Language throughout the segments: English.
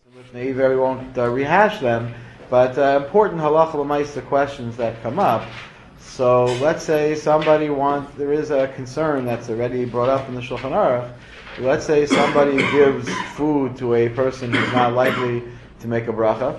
We won't rehash them, but important halacha l'maisa questions that come up. So let's say there is a concern that's already brought up in the Shulchan Aruch. Let's say somebody gives food to a person who's not likely to make a bracha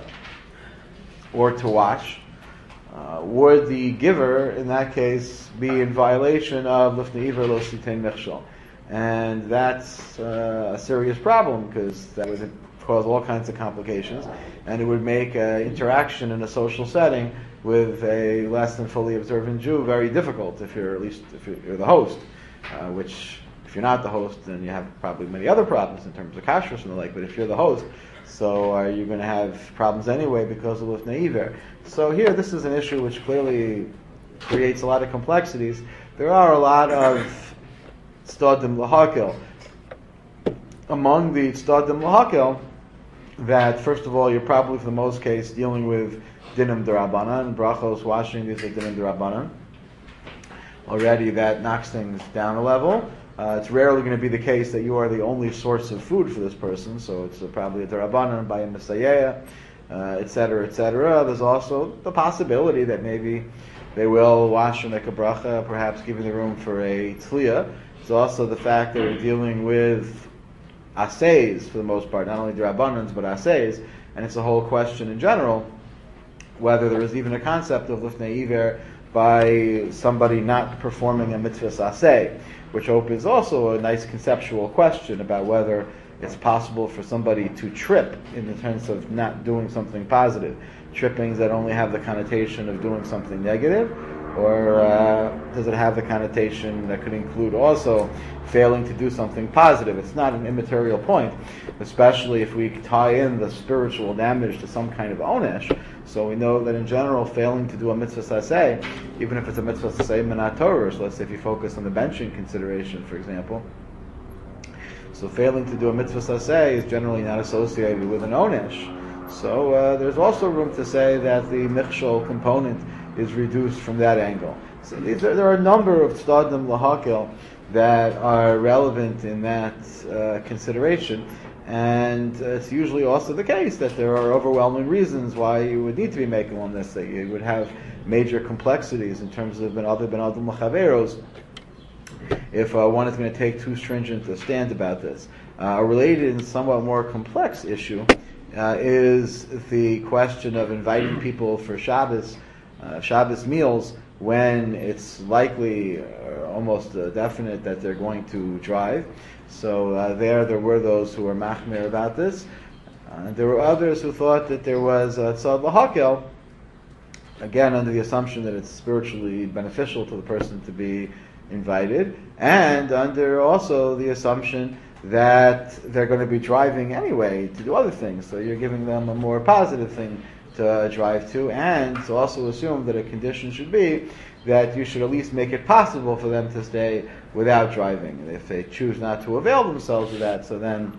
or to wash. Would the giver, in that case, be in violation of Lifnei Iver Lo Sitein Mechshol? And that's a serious problem because that would cause all kinds of complications, and it would make interaction in a social setting with a less than fully observant Jew very difficult if you're the host, which if you're not the host, then you have probably many other problems in terms of kashrus and the like, but if you're the host, so are you going to have problems anyway because of Lifnei Iver? So here, this is an issue which clearly creates a lot of complexities. There are a lot of Tzdadim L'Hakel. Among the Tzdadim L'Hakel, that first of all, you're probably for the most case dealing with Dinim D'Rabbanan, brachos, washing, these are Dinim D'Rabbanan. Already that knocks things down a level. It's rarely going to be the case that you are the only source of food for this person, so it's probably a D'Rabbanan by a Messiah, etc., etc. There's also the possibility that maybe they will wash and make a bracha, perhaps giving the room for a tzliya. There's also the fact that we're dealing with aseis for the most part, not only D'Rabbanans, but aseis, and it's a whole question in general whether there is even a concept of Lifnei Iver by somebody not performing a mitzvah aseh, which opens also a nice conceptual question about whether it's possible for somebody to trip in the sense of not doing something positive. Trippings that only have the connotation of doing something negative, or does it have the connotation that could include also failing to do something positive? It's not an immaterial point, especially if we tie in the spiritual damage to some kind of onesh. So we know that in general, failing to do a mitzvah saseh, even if it's a mitzvah saseh minat Torah, so let's say if you focus on the benching consideration, for example, so failing to do a mitzvah saseh is generally not associated with an onesh. So there's also room to say that the michshol component is reduced from that angle. So there are a number of tzdadim l'hakel that are relevant in that consideration, and it's usually also the case that there are overwhelming reasons why you would need to be making on this, that you would have major complexities in terms of ben adam l'chaveros if one is going to take too stringent a stand about this. A related and somewhat more complex issue is the question of inviting people for Shabbos meals when it's likely, almost definite, that they're going to drive. So there were those who were machmir about this. There were others who thought that there was tzad l'hakel, again under the assumption that it's spiritually beneficial to the person to be invited, and under also the assumption that they're going to be driving anyway to do other things. So you're giving them a more positive thing to drive to, and to also assume that a condition should be that you should at least make it possible for them to stay without driving. And if they choose not to avail themselves of that, so then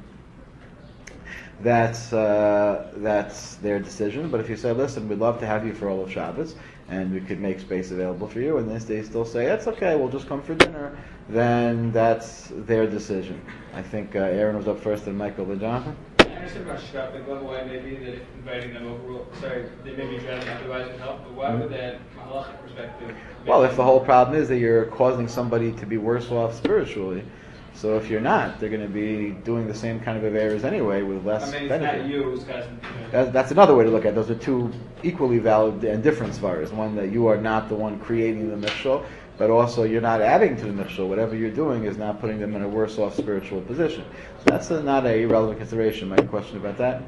that's their decision. But if you say, listen, we'd love to have you for all of Shabbos, and we could make space available for you, and then they still say, it's okay, we'll just come for dinner, then that's their decision. I think Aaron was up first and Michael and Jonathan. I understand about shkapic level why maybe that inviting them over, they may be driving otherwise would help, but why would that, from a halachic perspective? Well, if the whole problem is that you're causing somebody to be worse off spiritually, so if you're not, they're going to be doing the same kind of errors anyway with less benefit. It's not you, that's another way to look at it. Those are two equally valid and different svaras. One, that you are not the one creating the michshol, but also you're not adding to the michshol. Whatever you're doing is not putting them in a worse off spiritual position. So that's not a irrelevant consideration. My question about that?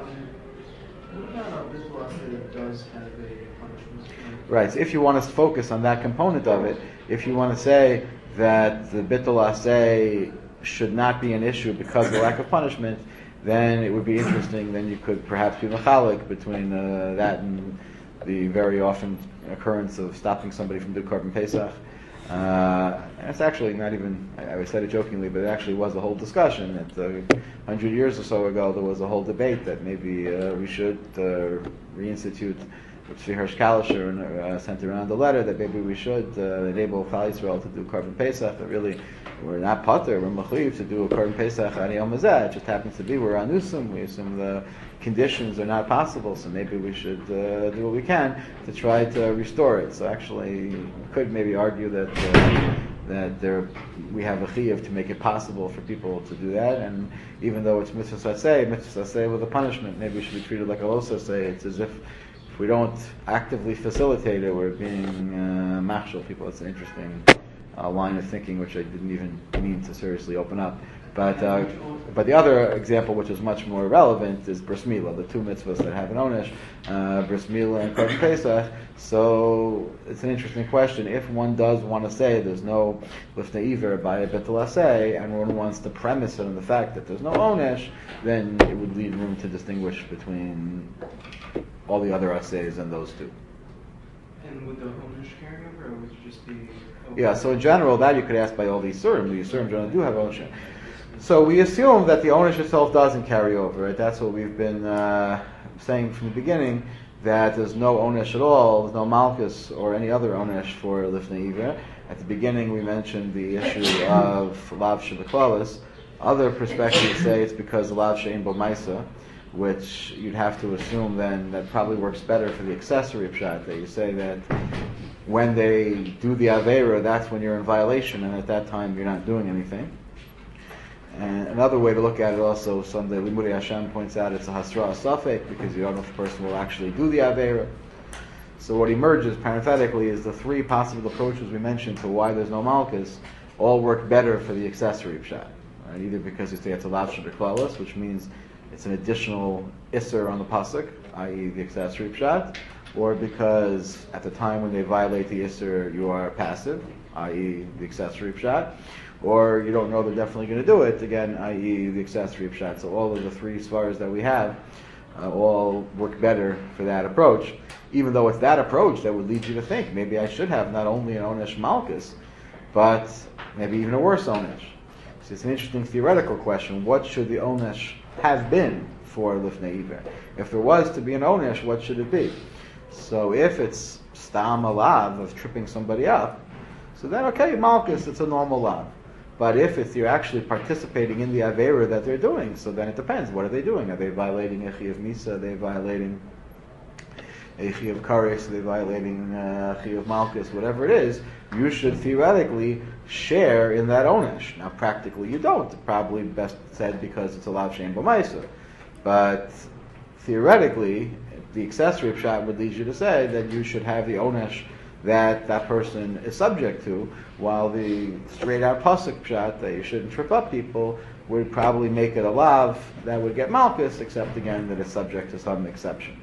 What about our Bismarck that does have a punishment? Right. So if you want to focus on that component of it, if you want to say that the bittul aseh should not be an issue because of the lack of punishment, then it would be interesting. Then you could perhaps be mechalik between that and the very often occurrence of stopping somebody from doing Korban Pesach. And it's actually not even, I said it jokingly, but it actually was a whole discussion. That 100 years or so ago, there was a whole debate that maybe we should reinstitute which the Hirsch Kalisher sent around a letter that maybe we should enable Klal Yisrael to do Korban Pesach, but really we're not Pater, we're Mechuyev to do a Korban Pesach on Yom Hazeh. It just happens to be we're Anusim, we assume the conditions are not possible, so maybe we should do what we can to try to restore it. So actually, you could maybe argue that we have a chiyuv to make it possible for people to do that, and even though it's mitzvah saseh with a punishment, maybe it should be treated like a lo saseh. It's as if we don't actively facilitate it, we're being machshel people. It's an interesting line of thinking which I didn't even mean to seriously open up. But the other example, which is much more relevant, is bris milah, the two mitzvahs that have an onesh, bris milah and korban pesach. So it's an interesting question. If one does want to say there's no lifnei iver by a betel aseh, and one wants to premise it on the fact that there's no onesh, then it would leave room to distinguish between all the other asehs and those two. And would the owners carry over, or would it just be... Yeah, so in general, that you could ask by all the Yisurim. The Yisurim generally do have ownership. So we assume that the ownership itself doesn't carry over, right? That's what we've been saying from the beginning, that there's no onesh at all, there's no malchus or any other onesh for lifnei iver. At the beginning we mentioned the issue of lav shebeklalis. Other perspectives say it's because of lav she'ein bo maisa, which you'd have to assume then that probably works better for the accessory pshat, that you say that when they do the Aveira, that's when you're in violation, and at that time you're not doing anything. And another way to look at it also, some the Limudei Hashem points out, it's a Hasra Safek, because you don't know if the person will actually do the Aveira. So what emerges parenthetically is the three possible approaches we mentioned to why there's no Malchus all work better for the accessory pshat. Right? Either because you say it's a Lav Shebeklalis, which means it's an additional Isser on the Pasuk, i.e. the accessory pshat, or because at the time when they violate the Isser you are passive, i.e. the accessory pshat, or you don't know they're definitely going to do it, again, i.e. the accessory pshat. So all of the three svaras that we have all work better for that approach, even though it's that approach that would lead you to think, maybe I should have not only an Onesh Malchus, but maybe even a worse Onesh. So it's an interesting theoretical question. What should the Onesh have been for Lifnei Iver? If there was to be an Onesh, what should it be? So if it's Stam Alav of tripping somebody up, so then okay, Malchus, it's a normal lav. But if it's you're actually participating in the Aveira that they're doing, so then it depends. What are they doing? Are they violating Echi of Misa? Are they violating Echi of Kares? Are they violating Echi of Malchus? Whatever it is, you should theoretically share in that onesh. Now practically you don't. Probably best said because it's a lav she'ein bo maisa. But theoretically, the accessory pshat would lead you to say that you should have the onesh that person is subject to, while the straight out pasuk pshat that you shouldn't trip up people would probably make it a lav that would get malchus, except again that it's subject to some exception.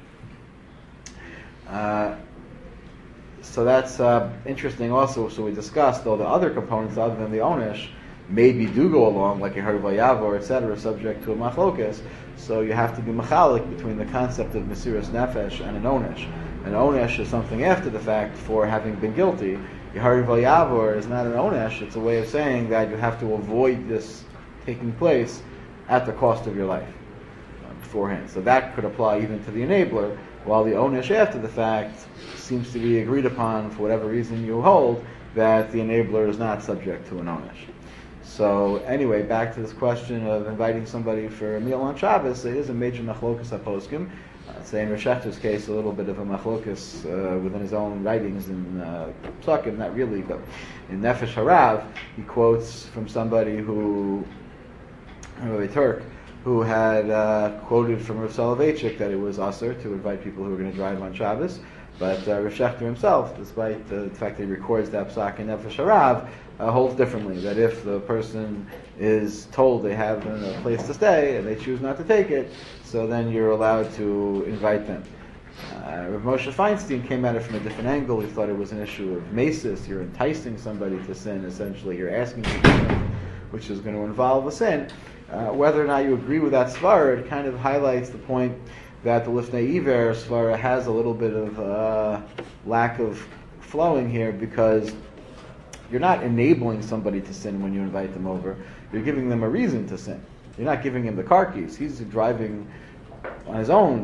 So that's interesting also. So we discussed, though, the other components other than the onesh maybe do go along, like a harva yavor, etc., subject to a machlokas. So you have to be machalik between the concept of mesiras nefesh and an onesh. An onesh is something after the fact for having been guilty. Yeharid Vayavor is not an onesh, it's a way of saying that you have to avoid this taking place at the cost of your life beforehand. So that could apply even to the enabler, while the onesh after the fact seems to be agreed upon for whatever reason you hold that the enabler is not subject to an onesh. So anyway, back to this question of inviting somebody for a meal on Shabbos, it is a major machlokas haposkim. Say in Reshechter's case, a little bit of a machlokas within his own writings in Psakim, not really, but in Nefesh Harav, he quotes from somebody who, a Turk, who had quoted from Rav Soloveitchik that it was asur to invite people who were going to drive on Shabbos, but Rav Shechter himself, despite the fact that he records that psak in Nefesh Harav, holds differently, that if the person is told they have a place to stay and they choose not to take it, so then you're allowed to invite them. Rav Moshe Feinstein came at it from a different angle. He thought it was an issue of mesis. You're enticing somebody to sin, essentially. You're asking them to do something which is going to involve a sin. Whether or not you agree with that svara, it kind of highlights the point that the Lifnei Iver svara has a little bit of lack of flowing here, because you're not enabling somebody to sin when you invite them over. You're giving them a reason to sin. You're not giving him the car keys. He's driving on his own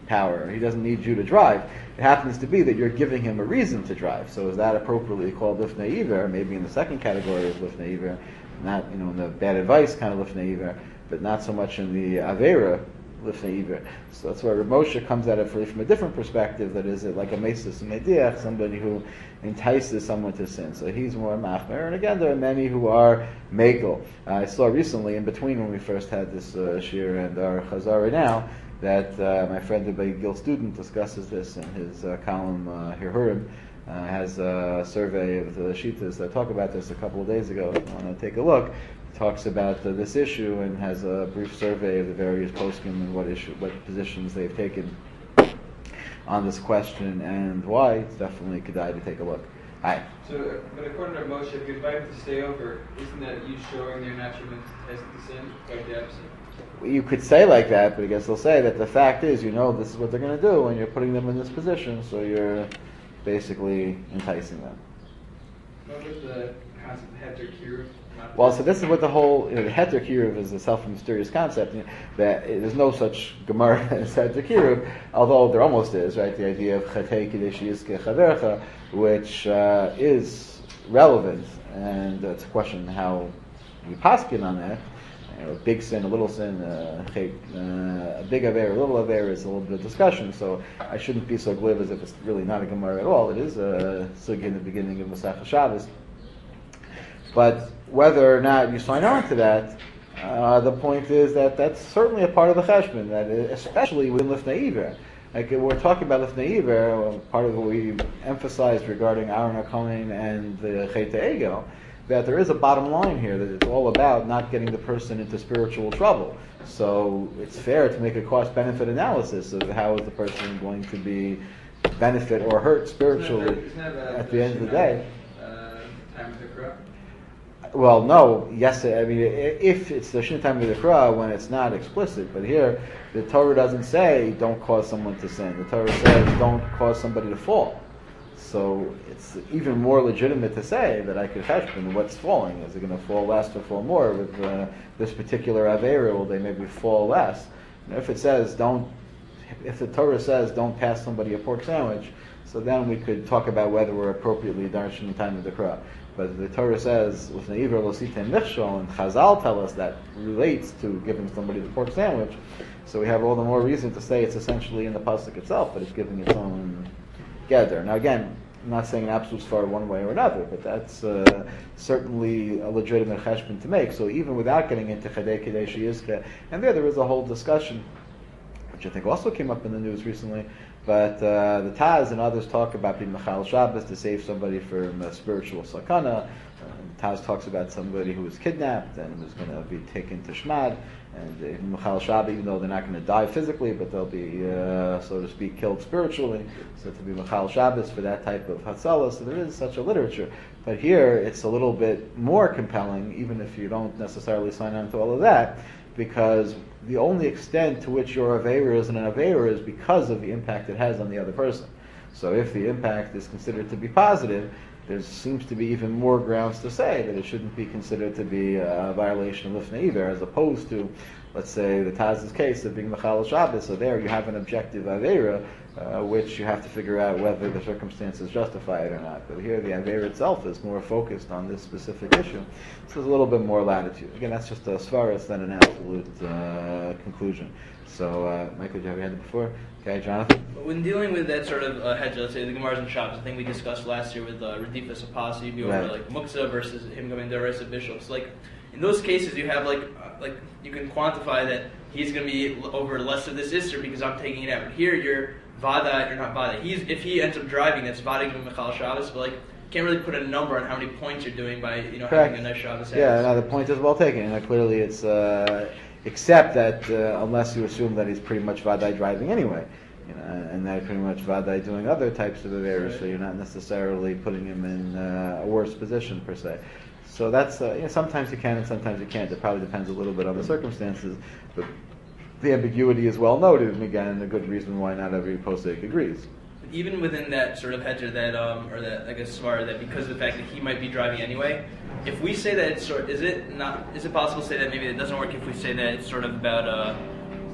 power. He doesn't need you to drive. It happens to be that you're giving him a reason to drive. So is that appropriately called lifnei iver? Maybe in the second category of lifnei iver, not in the bad advice kind of lifnei iver, but not so much in the avera lifnei iver. So that's why Rav Moshe comes at it from a different perspective. That is, like a mesis mediach, somebody who entices someone to sin. So he's more machmer. And again, there are many who are megal. I saw recently, in between when we first had this shir and our chazara now, that my friend, the Gil student, discusses this in his column Hirhurim. Has a survey of the Shitas that talk about this a couple of days ago. If you want to take a look, talks about this issue and has a brief survey of the various poskim and what positions they've taken on this question and why. It's definitely kedai to take a look. Hi. So, but according to Moshe, if you invite them to stay over, isn't that you showing their natural mentality to sin, quite the opposite? You could say like that, but I guess they'll say that the fact is, this is what they're going to do, and you're putting them in this position, so you're basically enticing them. What was the concept of heter kiruv? Well, so this is what the whole heter kiruv is a self-mysterious concept. That there's no such gemara as heter kiruv, although there almost is, right? The idea of chatei kidesh yizke chavercha, which is relevant, and it's a question how we paskin on that. A big sin, a little sin, a big aver, a little aver is a little bit of discussion. So I shouldn't be so glib as if it's really not a gemara at all. It is a sugi in the beginning of Masechah Shabbos. But whether or not you sign on to that, the point is that that's certainly a part of the cheshbon, that especially within lifnei iver. Like we're talking about lifnei iver, part of what we emphasized regarding Aaron HaKohen and the Chet Egel, that there is a bottom line here, that it's all about not getting the person into spiritual trouble. So it's fair to make a cost-benefit analysis of how is the person going to be benefit or hurt spiritually at the end of the day. Time of the crop? Well, no, yes, I mean, if it's the Shin Time of the Krah, when it's not explicit, but here, the Torah doesn't say don't cause someone to sin. The Torah says don't cause somebody to fall. So it's even more legitimate to say that I could cheshbon what's falling. Is it going to fall less or fall more? With this particular avera, will they maybe fall less? If it says if the Torah says don't pass somebody a pork sandwich, so then we could talk about whether we're appropriately darshan in time of the krah. But the Torah says with neiver losite michshol, and Chazal tell us that relates to giving somebody the pork sandwich. So we have all the more reason to say it's essentially in the pasuk itself, but it's giving its own gather. Now again, I'm not saying an absolute svar one way or another, but that's certainly a legitimate cheshbon to make. So even without getting into Chadei Kadesh Yizke, and there is a whole discussion, which I think also came up in the news recently, but the Taz and others talk about being Mechal Shabbos to save somebody from spiritual sakana. Taz talks about somebody who was kidnapped and was going to be taken to Shmad, and Mechal Shabbos, even though they're not going to die physically, but they'll be, so to speak, killed spiritually. So to be Mechal Shabbos for that type of Hatzalah, so there is such a literature. But here it's a little bit more compelling, even if you don't necessarily sign on to all of that, because the only extent to which your Aveira is an Aveira is because of the impact it has on the other person. So if the impact is considered to be positive, there seems to be even more grounds to say that it shouldn't be considered to be a violation of Lifnei Iver, as opposed to, let's say, the Taz's case of being Mechal Shabbos. So there you have an objective Aveira, which you have to figure out whether the circumstances justify it or not. But here the Aveira itself is more focused on this specific issue. So there's a little bit more latitude. Again, that's just a svaras than an absolute conclusion. So, Michael, did you have your hand up before? Okay, Jonathan? When dealing with that sort of hedge, let's say the Gemara's and Shabbos, I think we discussed last year with Radifas Apasi, you'd be over like Muksa versus him going to Deresa Bishops. Like, in those cases, you have like you can quantify that he's going to be over less of this Isser because I'm taking it out. But here, you're Vada, you're not Vada. If he ends up driving, that's Vada giving Michal Shabbos, but like, can't really put a number on how many points you're doing by having a nice Shabbos. Yeah, no, the point is well taken. And clearly it's except that unless you assume that he's pretty much Vadai driving anyway, and that pretty much Vadai doing other types of affairs, so you're not necessarily putting him in a worse position per se. So that's sometimes you can and sometimes you can't. It probably depends a little bit on the circumstances, but the ambiguity is well noted, and again, a good reason why not every posek agrees. Even within that sort of hedger, that or that I guess svar, that because of the fact that he might be driving anyway, if we say that it's is it possible to say that maybe it doesn't work if we say that it's sort of about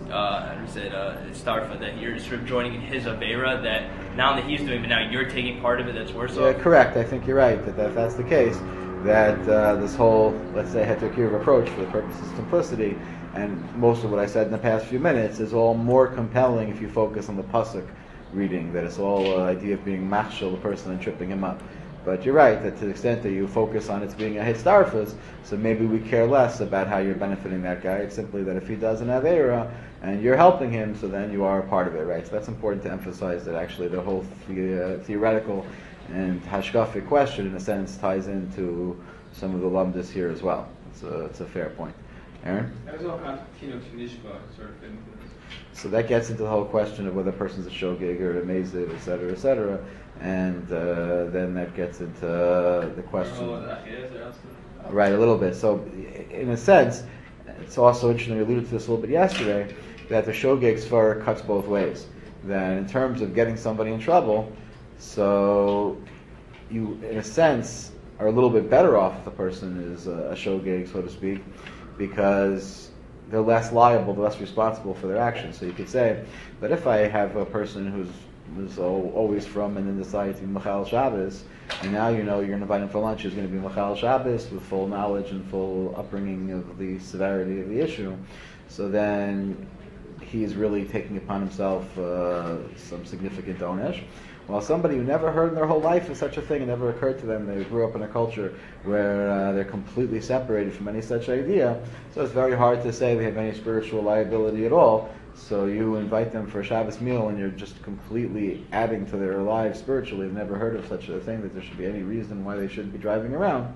starfa, that you're sort of joining in his avera, that not only he's doing, but now you're taking part of it. That's worse. Yeah, correct. I think you're right that that's the case. That this whole, let's say, heterokiv approach for the purpose of simplicity, and most of what I said in the past few minutes is all more compelling if you focus on the pasuk reading. That it's all idea of being machshel the person and tripping him up. But you're right that to the extent that you focus on it's being a hitzdarfus, so maybe we care less about how you're benefiting that guy. It's simply that if he does an avera and you're helping him, so then you are a part of it, right? So that's important to emphasize that actually the whole theoretical and hashkafic question, in a sense, ties into some of the lumdus here as well. It's a fair point. Aaron? That was all kind of Tinok Nishba sort of thing. So that gets into the whole question of whether a person's a shogeg or a mezid, etc., and then that gets into the question. Right, a little bit. So, in a sense, it's also interesting, we alluded to this a little bit yesterday, that the shogeg svara cuts both ways. That in terms of getting somebody in trouble, so you, in a sense, are a little bit better off if the person is a shogeg, so to speak, because they're less liable, they're less responsible for their actions. So you could say that if I have a person who's always from and then decides to be Machal Shabbos, and now you know you're going to invite him for lunch, he's going to be Machal Shabbos with full knowledge and full upbringing of the severity of the issue, so then he's really taking upon himself some significant onesh. While somebody who never heard in their whole life of such a thing, it never occurred to them, they grew up in a culture where they're completely separated from any such idea, so it's very hard to say they have any spiritual liability at all. So you invite them for a Shabbos meal and you're just completely adding to their lives spiritually. They've never heard of such a thing that there should be any reason why they shouldn't be driving around.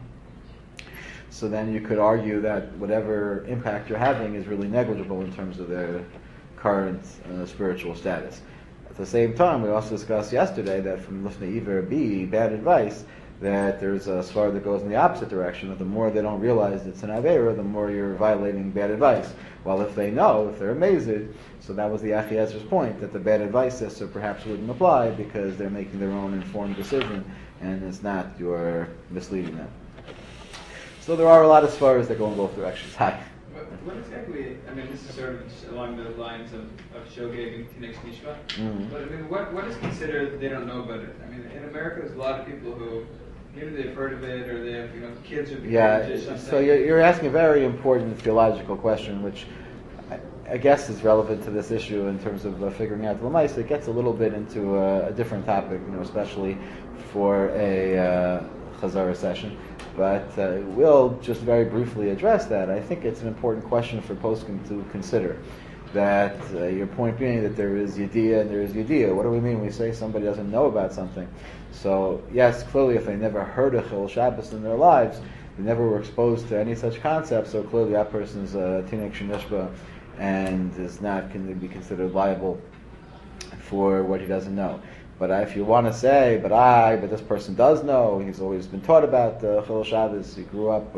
So then you could argue that whatever impact you're having is really negligible in terms of their current spiritual status. At the same time, we also discussed yesterday that from Lifnei Iver B, bad advice, that there's a svara that goes in the opposite direction, that the more they don't realize it's an avera, the more you're violating bad advice. While if they know, if they're amazed, so that was the Achiezer's point, that the bad advice system perhaps wouldn't apply because they're making their own informed decision, and it's not you're misleading them. So there are a lot of svaras that go in both directions. Hi. What exactly, I mean, this is sort of just along the lines of shogeg and Tinok Nishba, but I mean, what is considered they don't know about it? I mean, in America there's a lot of people who maybe they've heard of it, or they have, kids who become so you're asking a very important theological question, which I guess is relevant to this issue in terms of figuring out the Lamais. It gets a little bit into a different topic, especially for a Chazara session. But we'll just very briefly address that. I think it's an important question for poskim to consider. That your point being that there is Yediyah and there is Yediyah. What do we mean when we say somebody doesn't know about something? So yes, clearly if they never heard of Chil Shabbos in their lives, they never were exposed to any such concept, so clearly that person is a Tinok Shenishba and is not going to be considered liable for what he doesn't know. But if you want to say, but this person does know, he's always been taught about Chil Shabbos, he grew up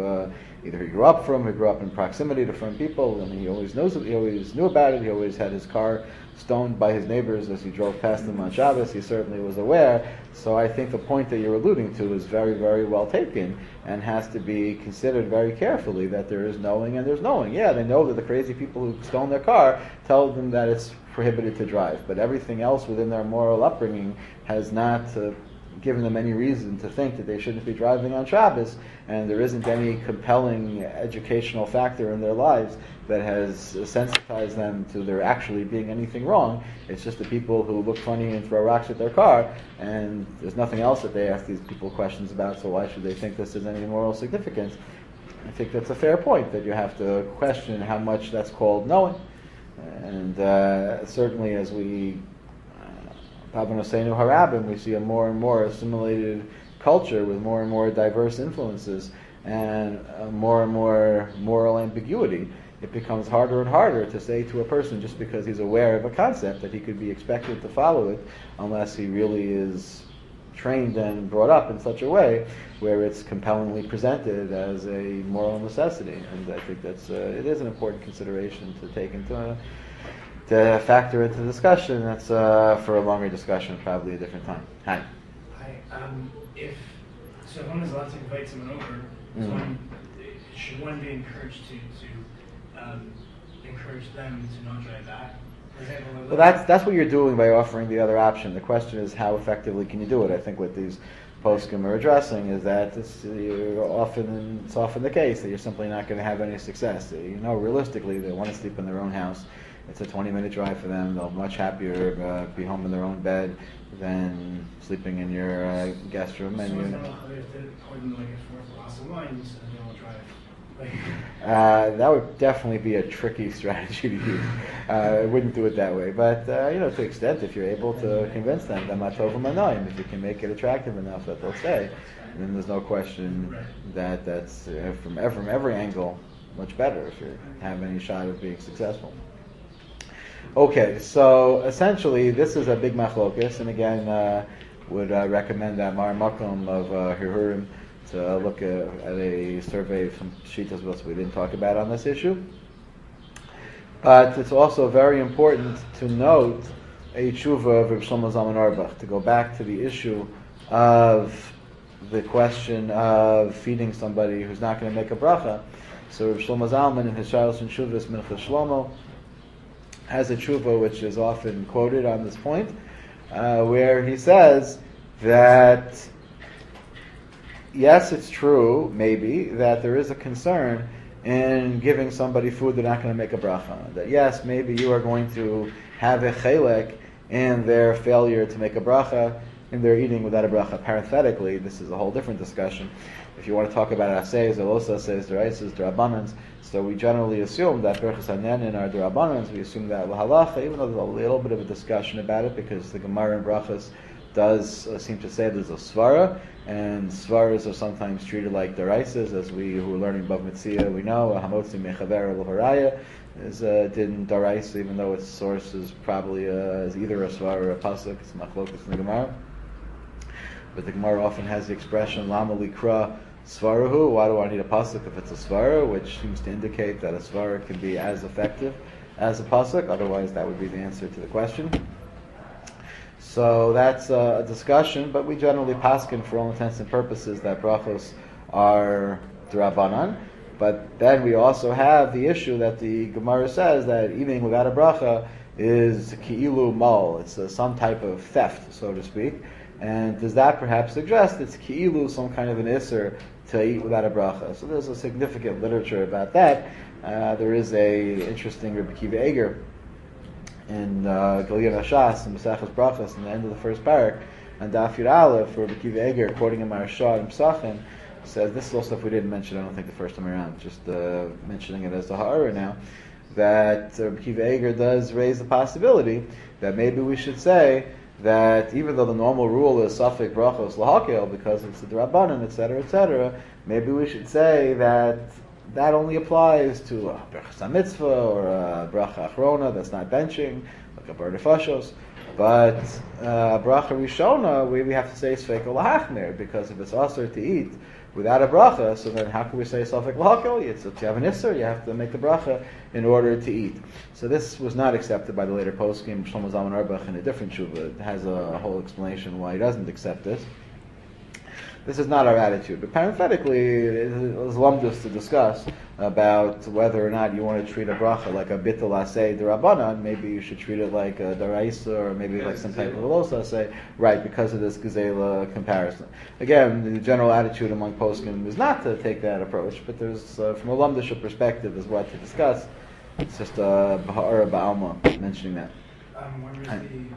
in proximity to from people, and he always knows it, he always knew about it, he always had his car stoned by his neighbors as he drove past them on Shabbos, he certainly was aware. So I think the point that you're alluding to is very, very well taken, and has to be considered very carefully, that there is knowing and there's knowing. Yeah, they know that the crazy people who stone their car tell them that it's prohibited to drive, but everything else within their moral upbringing has not given them any reason to think that they shouldn't be driving on Shabbos, and there isn't any compelling educational factor in their lives that has sensitized them to there actually being anything wrong. It's just the people who look funny and throw rocks at their car, and there's nothing else that they ask these people questions about, so why should they think this has any moral significance? I think that's a fair point, that you have to question how much that's called knowing. And certainly as we Harabim, we see a more and more assimilated culture with more and more diverse influences and more moral ambiguity. It becomes harder and harder to say to a person, just because he's aware of a concept, that he could be expected to follow it, unless he really is trained and brought up in such a way where it's compellingly presented as a moral necessity. And I think that's it is an important consideration to take into to factor into the discussion. That's for a longer discussion, probably a different time. Hi. Hi. If one is allowed to invite someone over, should one be encouraged to encourage them to not try that? For example, like, Well, that's what you're doing by offering the other option. The question is, how effectively can you do it? I think what these poskim are addressing is that it's often the case that you're simply not going to have any success. Realistically, they want to sleep in their own house. It's a 20-minute drive for them. They'll much happier be home in their own bed than sleeping in your guest room. And like a fourth glass of wine, so they won't try it. That would definitely be a tricky strategy to use. I wouldn't do it that way. But, to the extent, if you're able to convince them, if you can make it attractive enough that they'll stay, then there's no question that that's, from every angle, much better if you have any shot of being successful. Okay, so essentially, this is a big machlokas, and again, would recommend that Mar Makom of Hirurim to look at a survey from Shitas, which we didn't talk about on this issue. But it's also very important to note a tshuva of Reb Shlomo Zalman Auerbach, to go back to the issue of the question of feeding somebody who's not going to make a bracha. So Reb Shlomo Zalman, in his Shalos and Shuvas Minchas Shlomo, has a tshuva which is often quoted on this point, where he says that yes, it's true, maybe, that there is a concern in giving somebody food they're not going to make a bracha. That yes, maybe you are going to have a chelek in their failure to make a bracha, in their eating without a bracha. Parenthetically, this is a whole different discussion. If you want to talk about assays, los assays, deraises, derabbanans, so we generally assume that berachas hanenin are derabbanans. We assume that lahalacha, even though there's a little bit of a discussion about it, because the Gemara in brachas does seem to say there's a svara, and svaras are sometimes treated like deraises, as we who are learning Bav Mitzia, we know hamotzi mechaver leharaya is din darais, even though its source is probably is either a svara or a pasuk. It's machlokas in the Gemara. But the Gemara often has the expression lama likra svarahu. Why do I need a pasuk if it's a svara? Which seems to indicate that a svara can be as effective as a pasuk. Otherwise, that would be the answer to the question. So that's a discussion, but we generally paskin for all intents and purposes that brachos are d'Rabbanan. But then we also have the issue that the Gemara says that eating without a bracha is ki'ilu mal. It's some type of theft, so to speak. And does that perhaps suggest it's ki'ilu, some kind of an isser to eat without a bracha? So there's a significant literature about that. There is a interesting Rebbe Akiva Eger in Gilyon Hashas and Mesachas Brachas in the end of the first parak, and Daf Yud Aleph, for Rebbe Akiva Eger, quoting a Maharsha and Pesachim, says, this is all stuff we didn't mention, I don't think, the first time around, just mentioning it as the ha'ara now, that Rebbe Akiva Eger does raise the possibility that maybe we should say that even though the normal rule is Safek Brachos Lahakel, because it's the D'Rabbanan, etc., maybe we should say that that only applies to a Berachas HaMitzvah or a Bracha Achrona that's not benching, like a Bar Nefashos. But Bracha Rishona, we have to say Sfeik Lahachmer, because if it's Asur to eat without a bracha, so then how can we say Safek Lahakel? If you have an Isser, you have to make the bracha in order to eat. So this was not accepted by the later poskim, Shlomo Zalman Auerbach, in a different tshuva. It has a whole explanation why he doesn't accept this. This is not our attitude, but parenthetically, it is lumdus to discuss about whether or not you want to treat a bracha like a bittul asay d'Rabbanan. Maybe you should treat it like a daraisa, or maybe like some type of a los asay, right, because of this gezela comparison. Again, the general attitude among poskim is not to take that approach, but there's, from a lumdish perspective, is what to discuss. It's just a bahara ba'alma mentioning that. Where is the conflict?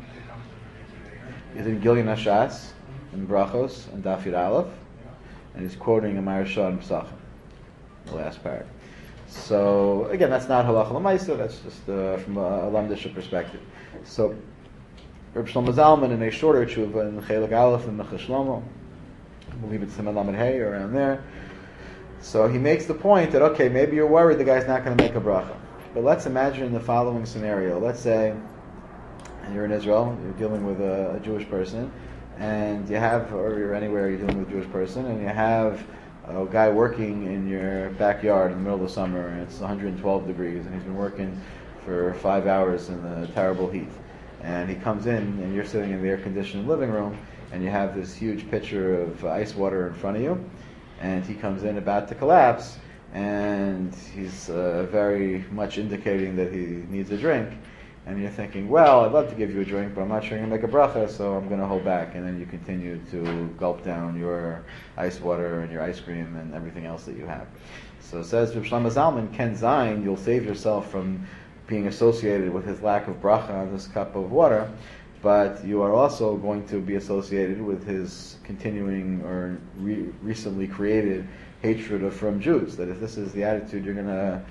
Is in Gilyon Hashas, in Brachos, and Daf Yud Aleph, and he's quoting a Maharsha and Pesachim, the last part. So again, that's not halacha l'maisa. That's just from a lamdisha perspective. So Reb Shlomo Zalman, in a shorter tshuva in Chelik Aleph and Minchas Shlomo, I believe it's Siman Lamed Hey around there. So he makes the point that okay, maybe you're worried the guy's not going to make a bracha, but let's imagine the following scenario. Let's say you're in Israel, you're dealing with a Jewish person, and you have, or you're anywhere you're dealing with a Jewish person, and you have a guy working in your backyard in the middle of the summer, and it's 112 degrees, and he's been working for 5 hours in the terrible heat. And he comes in, and you're sitting in the air-conditioned living room, and you have this huge pitcher of ice water in front of you, and he comes in about to collapse, and he's very much indicating that he needs a drink, and you're thinking, well, I'd love to give you a drink, but I'm not sure you're going to make a bracha, so I'm going to hold back, and then you continue to gulp down your ice water and your ice cream and everything else that you have. So it says, Reb Shlomo Zalman, Ken Zayin, you'll save yourself from being associated with his lack of bracha on this cup of water, but you are also going to be associated with his continuing or recently created hatred from Jews. That if this is the attitude you're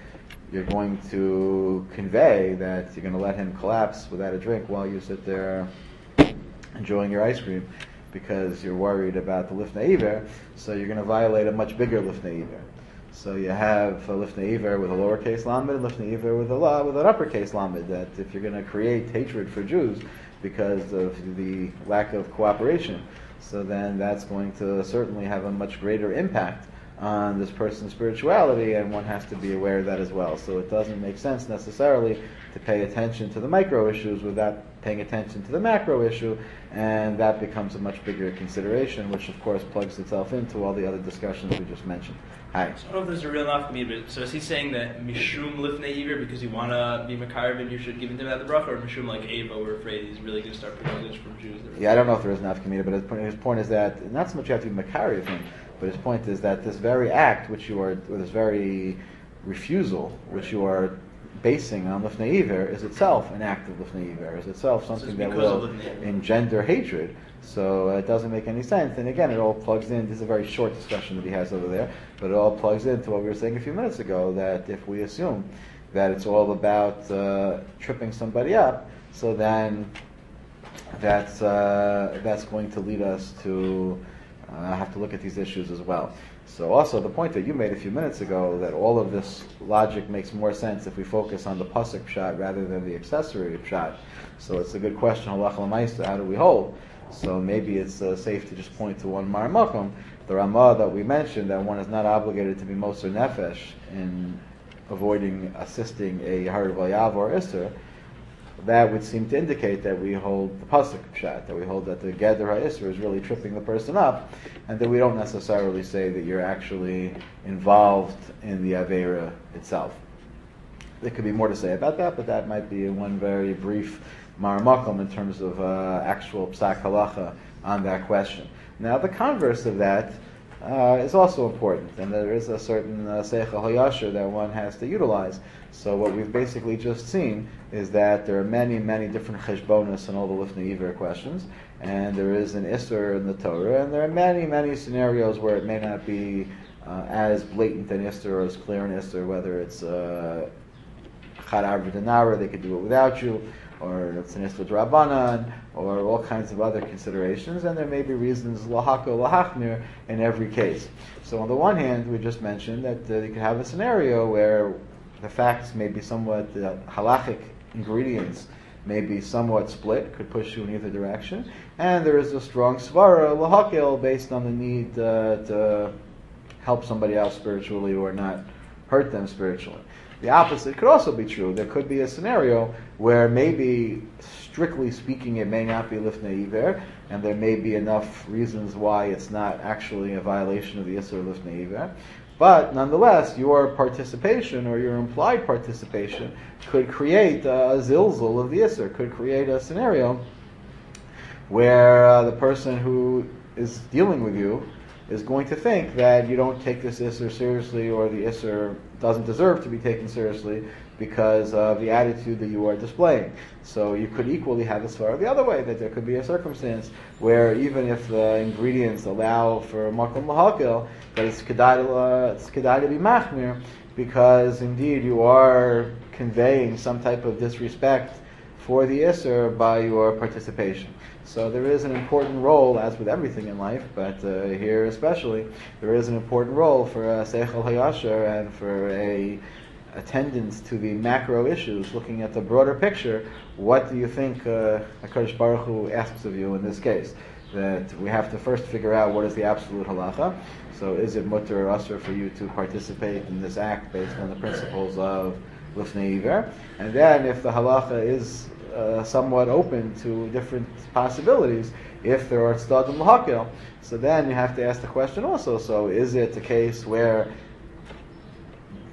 going to convey, that you're going to let him collapse without a drink while you sit there enjoying your ice cream because you're worried about the Lifnei Iver, so you're going to violate a much bigger Lifnei Iver. So you have a Lifnei Iver with a lowercase lamed, and Lifnei Iver with an uppercase lamed, that if you're going to create hatred for Jews because of the lack of cooperation, so then that's going to certainly have a much greater impact on this person's spirituality, and one has to be aware of that as well. So it doesn't make sense necessarily to pay attention to the micro issues without paying attention to the macro issue, and that becomes a much bigger consideration, which of course plugs itself into all the other discussions we just mentioned. Hi. So I don't know if there's a real enough community, but so is he saying that Mishum Lifnei Iver, because you want to be Makarib and you should give him that the bracha, or Mishum like Ava, we're afraid he's really going to start putting this from Jews? Yeah, I don't know if there is enough community, but his point is that not so much you have to be Makarib him, but his point is that this very act, which you are, or this very refusal, which you are basing on Lifnei Iver, is itself an act of Lifnei Iver, is itself something that will engender hatred. So it doesn't make any sense. And again, it all plugs in. This is a very short discussion that he has over there, but it all plugs into what we were saying a few minutes ago, that if we assume that it's all about tripping somebody up, so then that's going to lead us to have to look at these issues as well. So also the point that you made a few minutes ago, that all of this logic makes more sense if we focus on the pasuk pshat rather than the accessory pshat. So it's a good question, halacha l'maisa, how do we hold? So maybe it's safe to just point to one Mar Makom, the Ramah that we mentioned, that one is not obligated to be Moser Nefesh in avoiding assisting a Harav Yav or Isser. That would seem to indicate that we hold the pasuk pshat, that we hold that the Geder HaIsser is really tripping the person up, and that we don't necessarily say that you're actually involved in the Aveira itself. There could be more to say about that, but that might be one very brief Mar Makom in terms of actual psak halacha on that question. Now, the converse of that is also important, and there is a certain seichel hayasher that one has to utilize. So what we've basically just seen is that there are many, many different cheshbonos in all the Lifnei Iver questions, and there is an Isser in the Torah, and there are many, many scenarios where it may not be as blatant an Isser or as clear an Isser, whether it's Chad Arva Denara, they could do it without you, or it's an Isra Drabanan, or all kinds of other considerations, and there may be reasons lahako lahachmir in every case. So on the one hand, we just mentioned that you could have a scenario where the facts may be somewhat, the halachic ingredients may be somewhat split, could push you in either direction, and there is a strong svara lahakil based on the need to help somebody out spiritually or not hurt them spiritually. The opposite could also be true. There could be a scenario where maybe, strictly speaking, it may not be Lifnei Iver, and there may be enough reasons why it's not actually a violation of the Isser Lifnei Iver. But nonetheless, your participation or your implied participation could create a zilzul of the Isser, could create a scenario where the person who is dealing with you is going to think that you don't take this Isser seriously, or the Isser doesn't deserve to be taken seriously because of the attitude that you are displaying. So you could equally have this far the other way, that there could be a circumstance where even if the ingredients allow for makom lahakil, that it's kedai to be machmir, because indeed you are conveying some type of disrespect for the Isser by your participation. So there is an important role, as with everything in life, but here especially, there is an important role for a seichel hayasher and for a attendance to the macro issues, looking at the broader picture. What do you think HaKadosh Baruch Hu asks of you in this case? That we have to first figure out what is the absolute halacha. So is it mutter or asr for you to participate in this act based on the principles of Lifnei Iver? And then if the halacha is somewhat open to different possibilities, if there are tzdadim l'hakil, so then you have to ask the question also, so is it a case where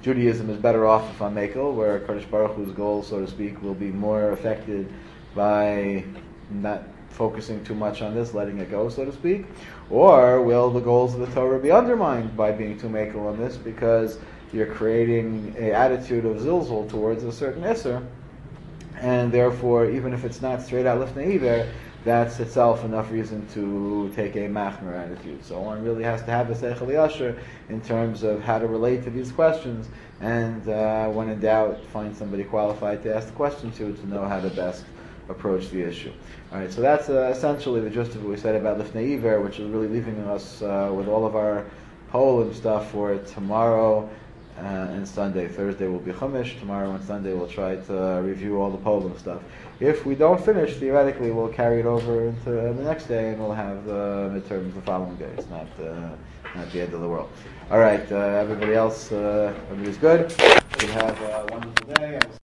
Judaism is better off if I'm Mekel, where Kadosh Baruch Hu's goal, so to speak, will be more affected by not focusing too much on this, letting it go, so to speak? Or will the goals of the Torah be undermined by being too Mekel on this, because you're creating an attitude of zilzul towards a certain Isser, and therefore, even if it's not straight out Lifnei Iver, that's itself enough reason to take a machmer attitude. So one really has to have a seichel yasher in terms of how to relate to these questions, and when in doubt, find somebody qualified to ask the question to know how to best approach the issue. All right, so that's essentially the gist of what we said about Lifnei Iver, which is really leaving us with all of our poem stuff for tomorrow and Sunday. Thursday will be Chumash. Tomorrow and Sunday we'll try to review all the poem stuff. If we don't finish, theoretically we'll carry it over into the next day, and we'll have the midterms the following day. It's not the end of the world. All right, everybody else, everybody's good. We have a wonderful day.